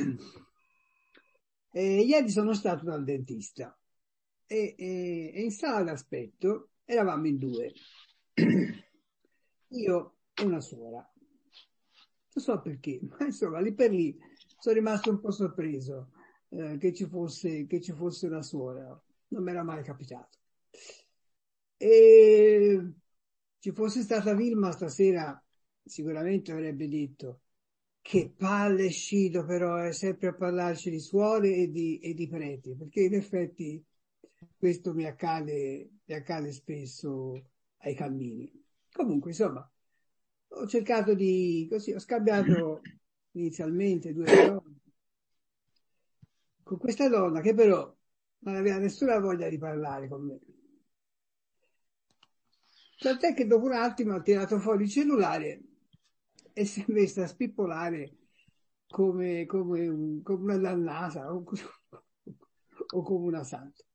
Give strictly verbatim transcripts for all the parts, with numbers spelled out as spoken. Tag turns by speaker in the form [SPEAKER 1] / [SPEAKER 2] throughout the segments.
[SPEAKER 1] E ieri sono stato dal dentista e, e, e in sala d'aspetto eravamo in due, io e una suora. Non so perché, ma insomma lì per lì sono rimasto un po' sorpreso eh, che ci fosse, che ci fosse una suora, non mi era mai capitato. E ci fosse stata Vilma stasera, sicuramente avrebbe detto che palle Scido però è sempre a parlarci di suore e di, e di preti, perché in effetti questo mi accade, mi accade spesso ai cammini. Comunque, insomma, ho cercato di, così, ho scambiato inizialmente due parole con questa donna che però non aveva nessuna voglia di parlare con me. Tant'è che dopo un attimo ha tirato fuori il cellulare e si è messa a spippolare come, come, un- come una dannata o, o come una santa.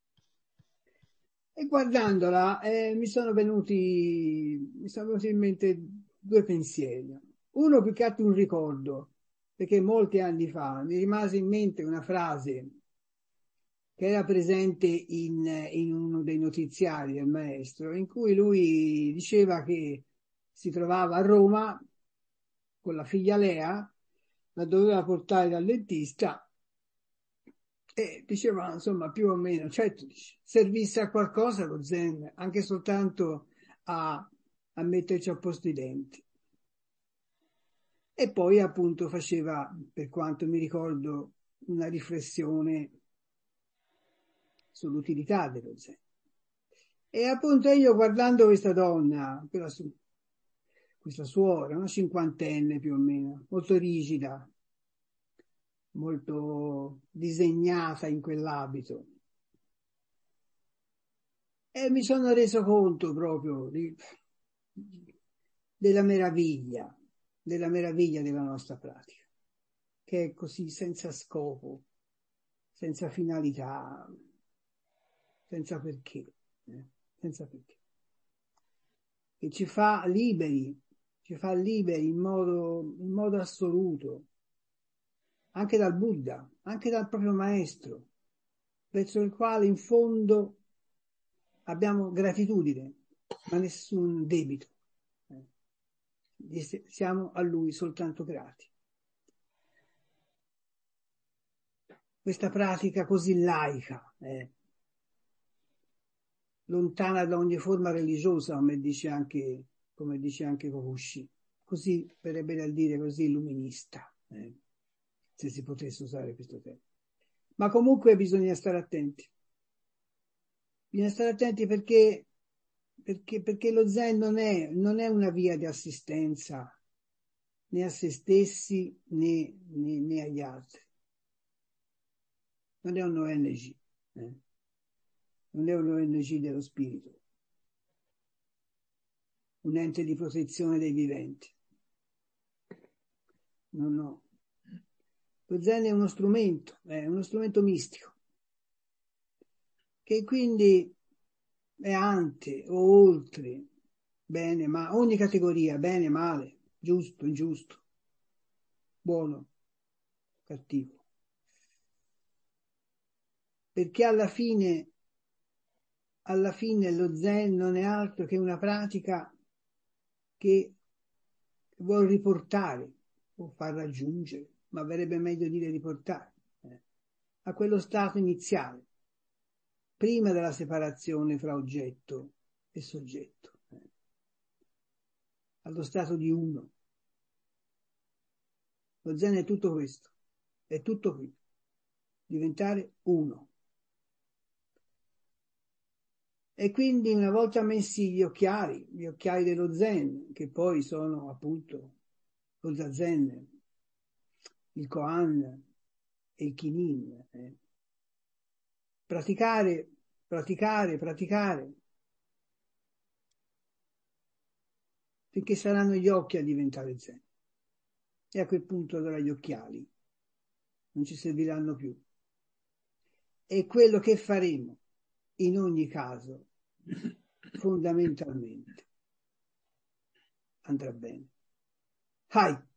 [SPEAKER 1] E guardandola eh, mi sono venuti, mi sono venuti in mente due pensieri. Uno più che altro un ricordo, perché molti anni fa mi rimase in mente una frase che era presente in, in uno dei notiziari del maestro, in cui lui diceva che si trovava a Roma con la figlia Lea, la doveva portare dal dentista e diceva, insomma, più o meno, certo, dice, servisse a qualcosa lo Zen, anche soltanto a, a metterci a posto i denti. E poi appunto faceva, per quanto mi ricordo, una riflessione sull'utilità dello Zen. E appunto io guardando questa donna, quella su, questa suora, una cinquantenne più o meno, molto rigida, molto disegnata in quell'abito, e mi sono reso conto proprio di, della meraviglia, della meraviglia della nostra pratica, che è così senza scopo, senza finalità, senza perché, eh, senza perché. Che ci fa liberi, ci fa liberi in modo, in modo assoluto, anche dal Buddha, anche dal proprio maestro, verso il quale in fondo abbiamo gratitudine, ma nessun debito. Eh, Siamo a lui soltanto grati. Questa pratica così laica, eh, lontana da ogni forma religiosa, come dice anche, come dice anche Kokushi, così verrebbe da dire così illuminista, eh, se si potesse usare questo termine. Ma comunque bisogna stare attenti. Bisogna stare attenti perché, perché, perché lo Zen non è, non è una via di assistenza né a se stessi né, né, né agli altri. Non è un O N G, eh. Non è un O N G dello spirito, un ente di protezione dei viventi. No, no. Lo Zen è uno strumento, è uno strumento mistico, che quindi è ante o oltre bene, ma ogni categoria, bene, male, giusto, ingiusto, buono, cattivo. Perché alla fine, alla fine lo Zen non è altro che una pratica che vuol riportare, o far raggiungere, ma verrebbe meglio dire riportare, eh, a quello stato iniziale, prima della separazione fra oggetto e soggetto, eh, allo stato di uno. Lo Zen è tutto questo, è tutto qui, diventare uno. E quindi una volta messi gli occhiali, gli occhiali dello Zen, che poi sono appunto lo Zazen, il Koan e il Kinin, eh, praticare, praticare, praticare, finché saranno gli occhi a diventare Zen. E a quel punto allora gli occhiali non ci serviranno più. E quello che faremo in ogni caso, fondamentalmente, andrà bene. Hai!